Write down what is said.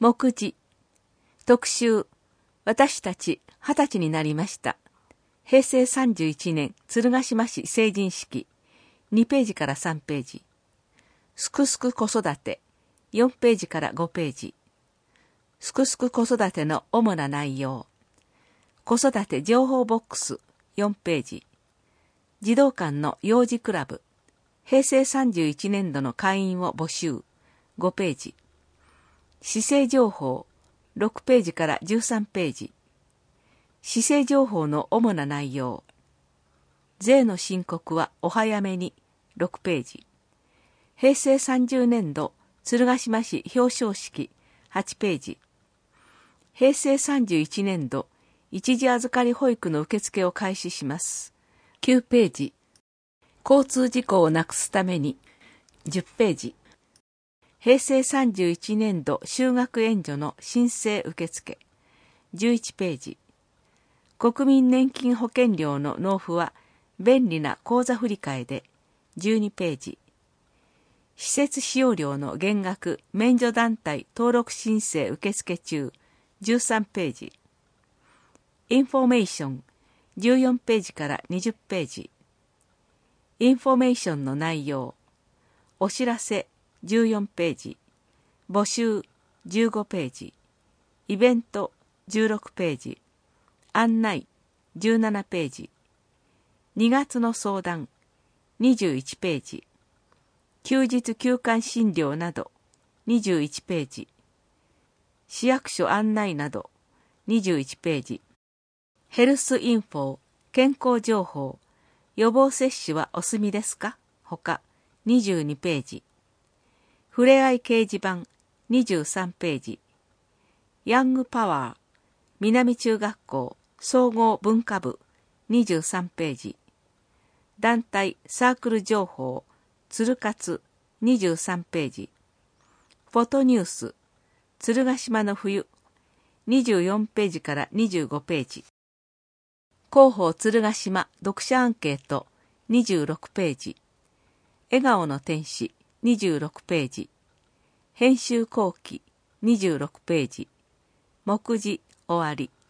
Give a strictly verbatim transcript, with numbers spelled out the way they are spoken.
目次特集私たち二十歳になりました。へいせいさんじゅういちねん鶴ヶ島市成人式にページからさんページ。すくすく子育てよんページからごページ。すくすく子育ての主な内容。子育て情報ボックスよんページ。児童館の幼児クラブへいせいさんじゅういちねんどの会員を募集ごページ。市政情報ろくページからじゅうさんページ。市政情報の主な内容。税の申告はお早めにろくページ。へいせいさんじゅうねんど鶴ヶ島市表彰式はちページ。へいせいさんじゅういちねんど一時預かり保育の受付を開始しますきゅうページ。交通事故をなくすためにじゅっページ。へいせいさんじゅういちねんど就学援助の申請受付じゅういちページ。国民年金保険料の納付は便利な口座振替でじゅうにページ。施設使用料の減額免除団体登録申請受付中じゅうさんページ。インフォメーションじゅうよんページからにじゅっページ。インフォメーションの内容。お知らせじゅうよんページ。募集じゅうごページ。イベントじゅうろくページ。案内じゅうななページ。にがつの相談にじゅういちページ。休日休館診療などにじゅういちページ。市役所案内などにじゅういちページ。ヘルスインフォ健康情報予防接種はお済みですかほかにじゅうにページ。ふれあい掲示板にじゅうさんページ。ヤングパワー南中学校総合文化部にじゅうさんページ。団体サークル情報鶴活にじゅうさんページ。フォトニュース鶴ヶ島の冬にじゅうよんページからにじゅうごページ。広報鶴ヶ島読者アンケートにじゅうろくページ。笑顔の天使にじゅうろくページ。編集後期にじゅうろくページ。目次終わり。